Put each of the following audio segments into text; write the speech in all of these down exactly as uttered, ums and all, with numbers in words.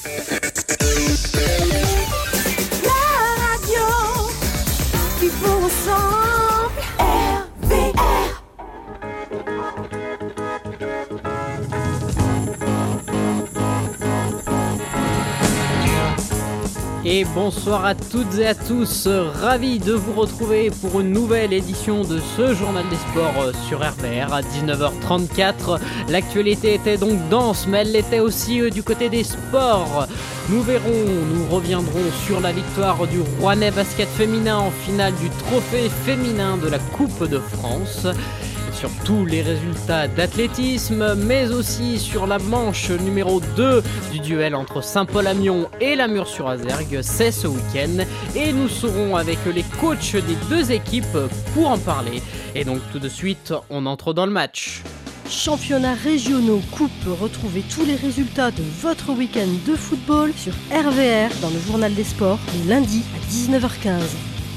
Et bonsoir à toutes et à tous, ravi de vous retrouver pour une nouvelle édition de ce journal des sports sur R V R à dix-neuf heures trente-quatre. L'actualité était donc dense, mais elle l'était aussi du côté des sports. Nous verrons, nous reviendrons sur la victoire du Rouennais basket féminin en finale du trophée féminin de la Coupe de France. Sur tous les résultats d'athlétisme, mais aussi sur la manche numéro deux du duel entre Saint-Paul-Amiens et la Mur-sur-Azergue, c'est ce week-end. Et nous serons avec les coachs des deux équipes pour en parler. Et donc tout de suite, on entre dans le match. Championnats régionaux, coupe, retrouvez tous les résultats de votre week-end de football sur R V R dans le journal des sports, le lundi à dix-neuf heures quinze.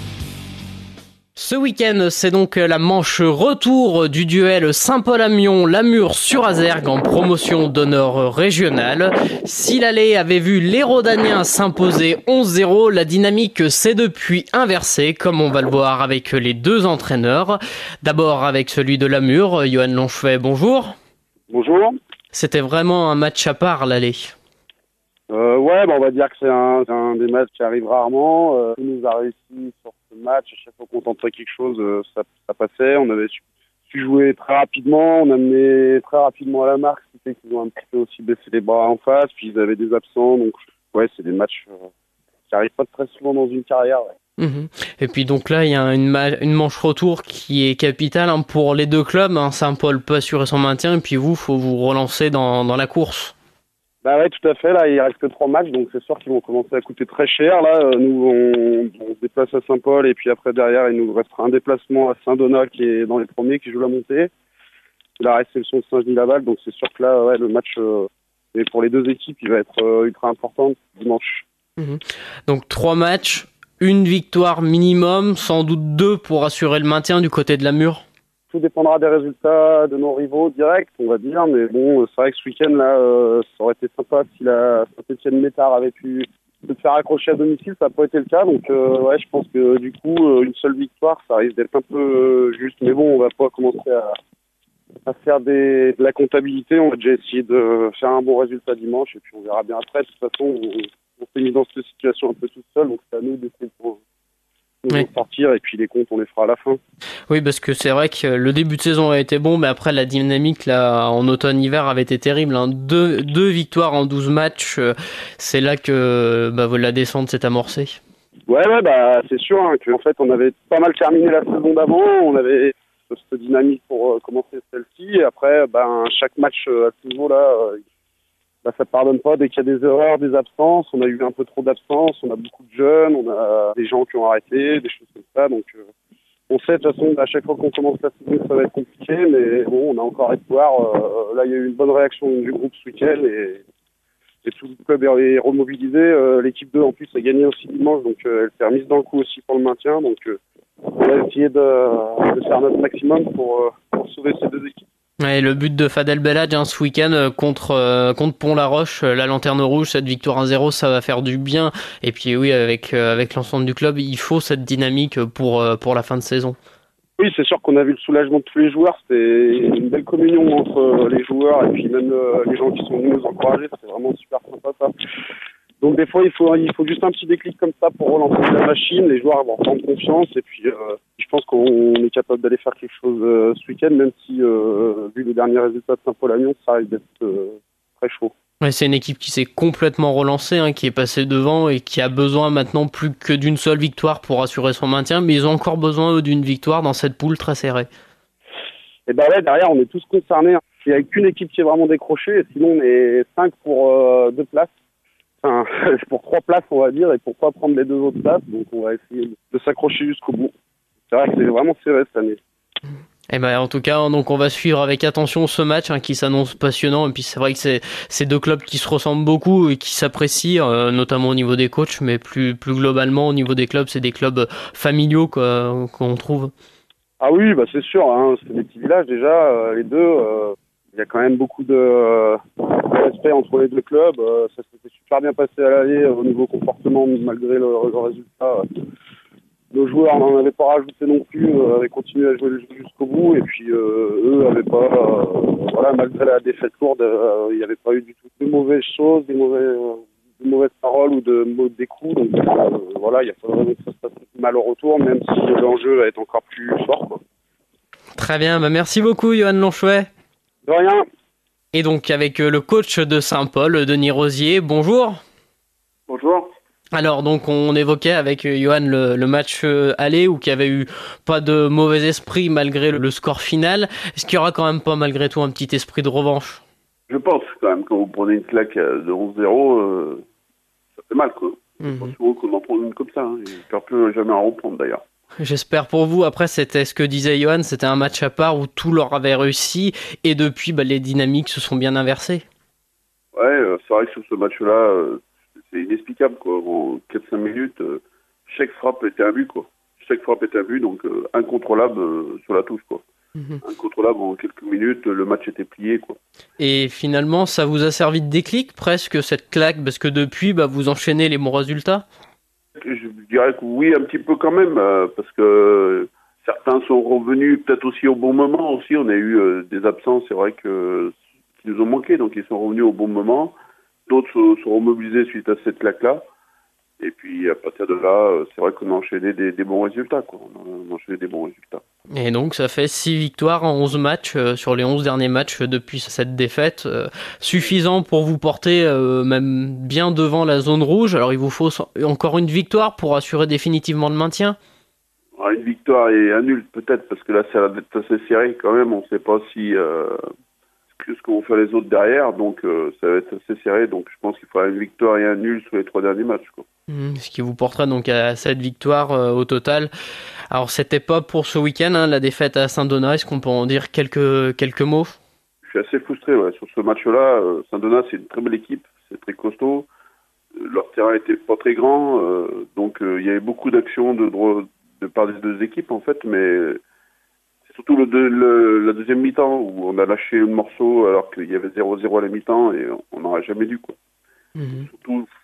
Ce week-end, c'est donc la manche retour du duel Saint-Paul-Amiens-La Mur-sur-Azergue en promotion d'honneur régionale. Si l'aller avait vu les Rodaniens s'imposer onze zéro, la dynamique s'est depuis inversée, comme on va le voir avec les deux entraîneurs. D'abord avec celui de La Mur, Johan Lonchevet, bonjour. Bonjour. C'était vraiment un match à part, l'aller. Euh, ouais, bah on va dire que c'est un, c'est un des matchs qui arrive rarement. Euh, on nous a réussi sur ce match. À chaque fois qu'on tentait quelque chose, euh, ça, ça passait. On avait su, su jouer très rapidement. On a mené très rapidement à la marque. Ce qui fait qu'ils ont un petit peu aussi baissé les bras en face. Puis ils avaient des absents. Donc, ouais, c'est des matchs euh, qui arrivent pas très souvent dans une carrière. Ouais. Mmh. Et puis donc là, il y a une, ma- une manche retour qui est capitale hein, pour les deux clubs. Hein. Saint-Paul peut assurer son maintien. Et puis vous, faut vous relancer dans, dans la course. Bah ouais, tout à fait. Là, il reste que trois matchs, donc c'est sûr qu'ils vont commencer à coûter très cher. Là, nous, on, on se déplace à Saint-Paul et puis après derrière, il nous restera un déplacement à Saint-Donat qui est dans les premiers, qui joue la montée. La réception de Saint-Genis-Laval, donc c'est sûr que là, ouais, le match euh, et pour les deux équipes, il va être euh, ultra important dimanche. Mmh. Donc trois matchs, une victoire minimum, sans doute deux pour assurer le maintien du côté de la Mur. Tout dépendra des résultats de nos rivaux directs, on va dire. Mais bon, c'est vrai que ce week-end, là, euh, ça aurait été sympa si la Saint-Étienne-Métard avait pu se faire accrocher à domicile. Ça n'a pas été le cas. Donc, euh, ouais, je pense que du coup, euh, une seule victoire, ça risque d'être un peu euh, juste. Mais bon, on va pas commencer à, à faire des, de la comptabilité. On va déjà essayer de faire un bon résultat dimanche. Et puis, on verra bien après. De toute façon, on, on s'est mis dans cette situation un peu tout seul. Donc, c'est à nous d'essayer de Oui. sortir et puis les comptes on les fera à la fin. Oui, parce que c'est vrai que le début de saison a été bon, mais après la dynamique là en automne-hiver avait été terrible. Hein. Deux, deux victoires en douze matchs, euh, c'est là que bah, la descente s'est amorcée. Ouais, ouais, bah c'est sûr hein, qu'en fait on avait pas mal terminé la saison d'avant, on avait cette dynamique pour euh, commencer celle-ci, et après bah, chaque match euh, à ce niveau-là, euh, bah, ça pardonne pas dès qu'il y a des erreurs, des absences. On a eu un peu trop d'absences, on a beaucoup de jeunes, on a des gens qui ont arrêté, des choses comme ça. Donc euh, on sait de toute façon à chaque fois qu'on commence la saison ça va être compliqué, mais bon on a encore espoir. Euh, là il y a eu une bonne réaction du groupe ce week-end et, et tout le club est remobilisé. Euh, l'équipe deux en plus a gagné aussi dimanche, donc euh, elle s'est remise dans le coup aussi pour le maintien. Donc euh, on va essayer de, de faire notre maximum pour, euh, pour sauver ces deux équipes. Ouais, le but de Fadel Belhadj hein, ce week-end euh, contre, euh, contre Pont-la-Roche, euh, la lanterne rouge, cette victoire un zéro, ça va faire du bien. Et puis oui, avec, euh, avec l'ensemble du club, il faut cette dynamique pour, euh, pour la fin de saison. Oui, c'est sûr qu'on a vu le soulagement de tous les joueurs. C'était une belle communion entre les joueurs et puis même euh, les gens qui sont venus nous encourager. C'était vraiment super sympa ça. Donc des fois, il faut, il faut juste un petit déclic comme ça pour relancer la machine. Les joueurs vont prendre confiance et puis euh, je pense qu'on est capable d'aller faire quelque chose euh, ce week-end, même si, euh, vu les derniers résultats de Saint-Paul-Amiens, ça risque d'être euh, très chaud. Ouais, c'est une équipe qui s'est complètement relancée, hein, qui est passée devant et qui a besoin maintenant plus que d'une seule victoire pour assurer son maintien, mais ils ont encore besoin eux, d'une victoire dans cette poule très serrée. Et ben ouais, derrière, on est tous concernés. Il n'y a qu'une équipe qui est vraiment décrochée, et sinon on est cinq pour euh, deux places. Enfin, pour trois places, on va dire, et pour pas prendre les deux autres places. Donc, on va essayer de s'accrocher jusqu'au bout. C'est vrai que c'est vraiment serré cette année. Eh ben, en tout cas, donc on va suivre avec attention ce match hein, qui s'annonce passionnant. Et puis, c'est vrai que c'est, c'est deux clubs qui se ressemblent beaucoup et qui s'apprécient, euh, notamment au niveau des coachs, mais plus, plus globalement, au niveau des clubs, c'est des clubs familiaux quoi, qu'on trouve. Ah oui, bah c'est sûr. Hein, c'est des petits villages déjà, euh, les deux. Euh, il y a quand même beaucoup de, euh, de respect entre les deux clubs. Euh, ça s'était super bien passé à l'aller euh, au niveau comportement, malgré le, le résultat. Euh, nos joueurs n'en avaient pas rajouté non plus, euh, avaient continué à jouer le jeu jusqu'au bout. Et puis euh, eux avaient pas, euh, voilà, malgré la défaite lourde, euh, il n'y avait pas eu du tout de mauvaises choses, des mauvais, euh, de mauvaises paroles ou de mauvais coups. Donc euh, voilà, il n'y a pas vraiment que ça se passe mal au retour, même si l'enjeu va être encore plus fort, quoi. Très bien, bah merci beaucoup Johan Lonchouet. De rien. Et donc avec le coach de Saint-Paul, Denis Rosier, bonjour. Bonjour. Alors donc on évoquait avec Johan le, le match aller où il n'y avait eu pas de mauvais esprit malgré le, le score final. Est-ce qu'il y aura quand même pas malgré tout un petit esprit de revanche? Je pense quand même, quand vous prenez une claque de onze zéro, euh, ça fait mal, quoi. Mmh. Je pense souvent qu'on en prend une comme ça, hein. J'espère plus jamais en reprendre d'ailleurs. J'espère pour vous. Après, c'était ce que disait Johan, c'était un match à part où tout leur avait réussi et depuis, bah, les dynamiques se sont bien inversées. Ouais, euh, c'est vrai que sur ce match-là, euh, c'est inexplicable, quoi. En quatre cinq minutes, euh, chaque frappe était un but, quoi. Chaque frappe était un but, donc euh, incontrôlable euh, sur la touche, quoi. Mmh. Incontrôlable en quelques minutes, le match était plié, quoi. Et finalement, ça vous a servi de déclic presque cette claque, parce que depuis, bah, vous enchaînez les bons résultats? Je dirais que oui, un petit peu quand même, euh, parce que certains sont revenus peut-être aussi au bon moment aussi. On a eu euh, des absences, c'est vrai que qui nous ont manqué, donc ils sont revenus au bon moment. D'autres se sont remobilisés suite à cette claque-là. Et puis à partir de là, c'est vrai qu'on a enchaîné des, des bons résultats, quoi. On a enchaîné des bons résultats. Et donc ça fait six victoires en onze matchs euh, sur les onze derniers matchs euh, depuis cette défaite, euh, suffisant pour vous porter euh, même bien devant la zone rouge. Alors il vous faut encore une victoire pour assurer définitivement le maintien? Alors, une victoire et un nul peut-être, parce que là ça va être assez serré quand même. On ne sait pas si euh, ce que vont faire les autres derrière, donc euh, ça va être assez serré. Donc je pense qu'il faudra une victoire et un nul sur les trois derniers matchs, quoi. Mmh, ce qui vous portera donc à cette victoire euh, au total. Alors c'était pas pour ce week-end, hein, la défaite à Saint-Donat. Est-ce qu'on peut en dire quelques, quelques mots? Je suis assez frustré, ouais, sur ce match-là. Euh, Saint-Donat, c'est une très belle équipe, c'est très costaud. Euh, leur terrain était pas très grand, euh, donc euh, il y avait beaucoup d'actions de, de, de part des deux équipes en fait, mais c'est surtout le, le, la deuxième mi-temps où on a lâché un morceau alors qu'il y avait zéro zéro à la mi-temps et on n'aurait jamais dû, quoi. Mmh. Surtout